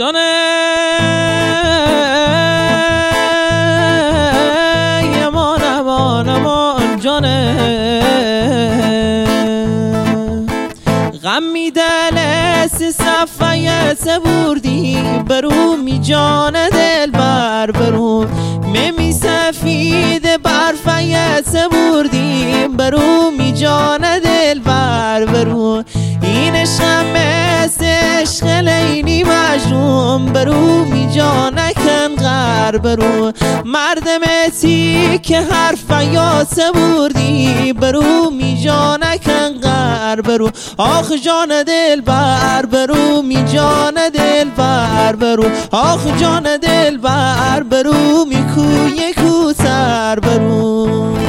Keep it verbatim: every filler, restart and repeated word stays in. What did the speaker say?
جانه امان امان امان جانه غم میدلس صفایه سبوردی برو می جان دل بر برو ممی سفید برفایه سبوردی برو می جان دل بر برو این شمس عشق لیلی مجنون برو می جانکن غر برو مردمتی که حرف یا سبوردی برو می جانکن غر برو آخ جان دل بر برو می جان دل بر برو آخ جان دل بر برو می کوی کوتر برو